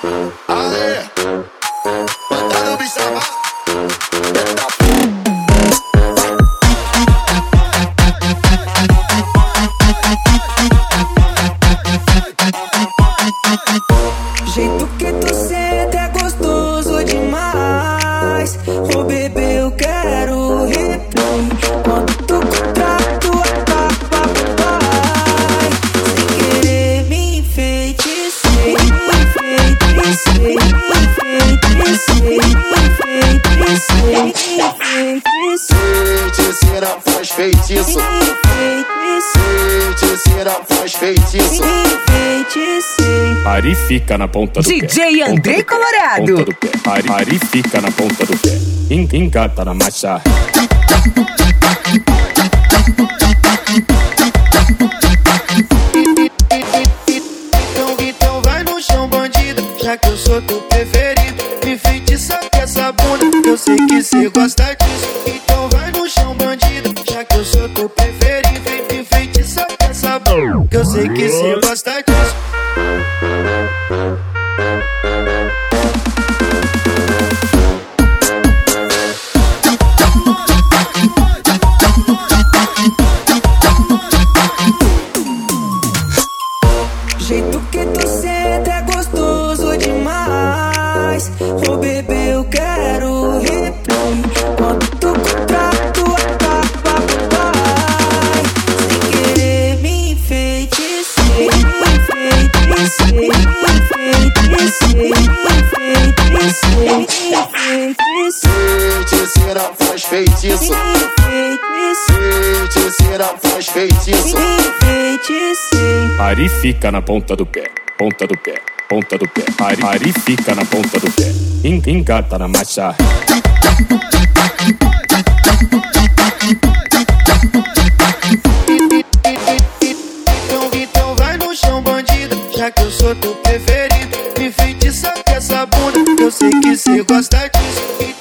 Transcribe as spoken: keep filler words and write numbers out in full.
Aê, mandaram me chamar. Jeito que tu senta é gostoso demais. Ô bebê, eu quero replay. Quando tu contrato a papai, sem querer me enfeitecei, enfeitecei, enfeitecei, enfeitecei, enfeitecei. Feiticeira faz feitiço, feiticeira faz feitiço. Ari fica na ponta do D J pé. André Colorado. Ponta do pé. Ari, Ari fica na ponta do pé. En- Engata na marcha. Então, então vai no chão, bandida, já que eu sou teu preferido. Me enfeitiça com essa bunda, eu sei que cê gosta disso. Então vai no chão, bandida, já que eu sou teu preferido. Me enfeitiça com essa bunda, que eu sei que cê gosta disso. Jeito que tu senta é gostoso demais. Ô bebê, eu quero replay. Quando tu contrato a papai, sem querer me enfeitecei, enfeitecei, enfeitecei, enfeitecei, enfeitecei. Feiticeira faz feitiço, feiticeira faz feitiço. Ari fica na ponta do pé. Ponta do pé. Ponta do pé. Ari, Ari fica na ponta do pé. En- Engata na marcha. Então, então vai no chão, bandida, já que eu sou teu preferido. Me enfeitiça com essa bunda, eu sei que cê gosta disso.